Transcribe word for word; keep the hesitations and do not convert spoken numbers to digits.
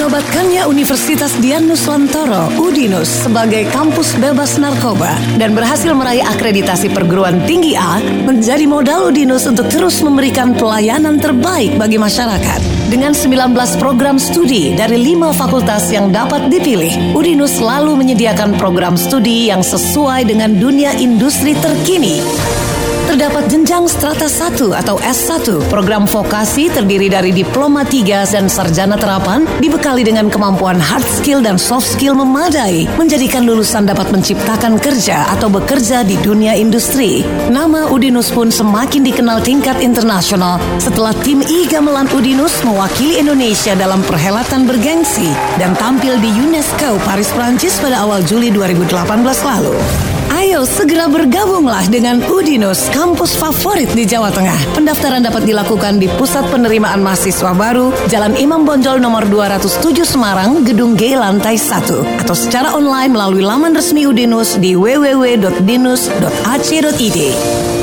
Dinobatkannya Universitas Dian Nuswantoro (Udinus) sebagai kampus bebas narkoba dan berhasil meraih akreditasi perguruan tinggi A, menjadi modal Udinus untuk terus memberikan pelayanan terbaik bagi masyarakat. Dengan sembilan belas program studi dari lima fakultas yang dapat dipilih, Udinus selalu menyediakan program studi yang sesuai dengan dunia industri terkini. Terdapat jenjang strata satu atau S satu, program vokasi terdiri dari diploma tiga dan sarjana terapan, dibekali dengan kemampuan hard skill dan soft skill memadai, menjadikan lulusan dapat menciptakan kerja atau bekerja di dunia industri. Nama Udinus pun semakin dikenal tingkat internasional setelah tim I Gamelan Udinus mewakili Indonesia dalam perhelatan bergengsi dan tampil di UNESCO Paris, Prancis pada awal Juli dua ribu delapan belas lalu. Ayo segera bergabunglah dengan Udinus, kampus favorit di Jawa Tengah. Pendaftaran dapat dilakukan di Pusat Penerimaan Mahasiswa Baru, Jalan Imam Bonjol nomor dua ratus tujuh Semarang, Gedung G lantai satu, atau secara online melalui laman resmi Udinus di w w w titik dinus titik a c titik i d.